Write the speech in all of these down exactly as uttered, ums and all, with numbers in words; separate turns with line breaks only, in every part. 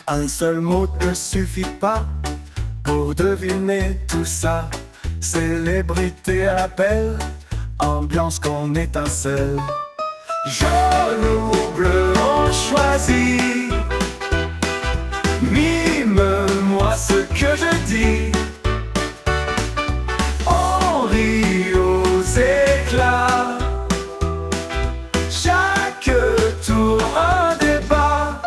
Un seul mot ne suffit pas pour deviner tout ça. Célébrité à l'appel, ambiance qu'on étincelle. Jaune ou bleu on choisit. Mime-moi ce que je dis. On rit aux éclats. Chaque tour un débat.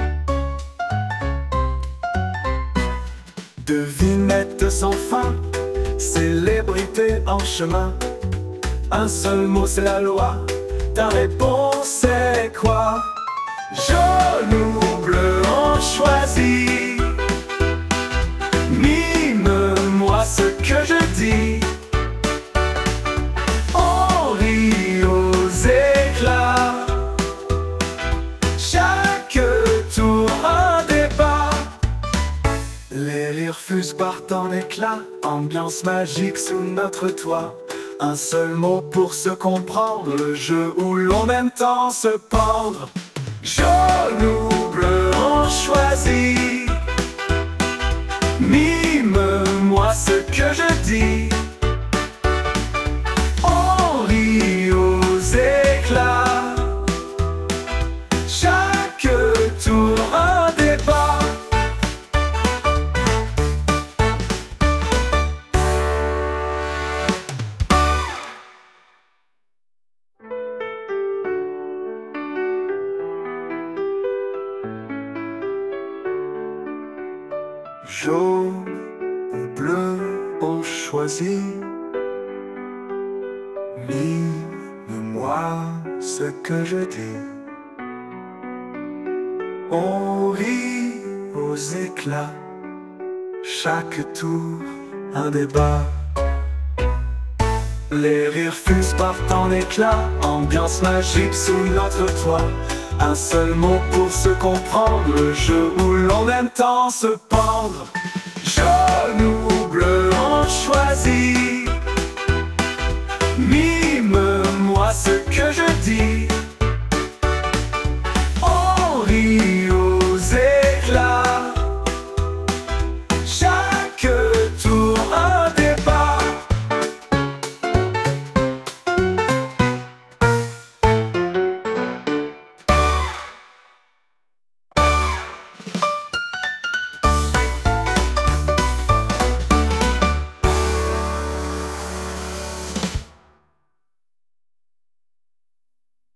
Devinette sans fin, célébrité en chemin. Un seul mot c'est la loi. Ta réponse c'est quoi? Jaune ou bleu on choisit. Mime-moi ce que je dis. On rit aux éclats. Chaque tour un débat. Les rires fusent partent en éclats. Ambiance magique sous notre toit. Un seul mot pour se comprendre, le jeu où l'on aime tant se pendre. Jaune ou bleu on choisit. Mime-moi ce que je dis. On rit aux éclats. Chaque tour un débat. Jaune ou bleu on choisit. Mime-moi ce que je dis. On rit aux éclats. Chaque tour un débat. Les rires fusent partent en éclats. Ambiance magique sous notre toit. Un seul mot pour se comprendre, le jeu où l'on aime tant se pendre. Jaune ou bleu on choisit. Mi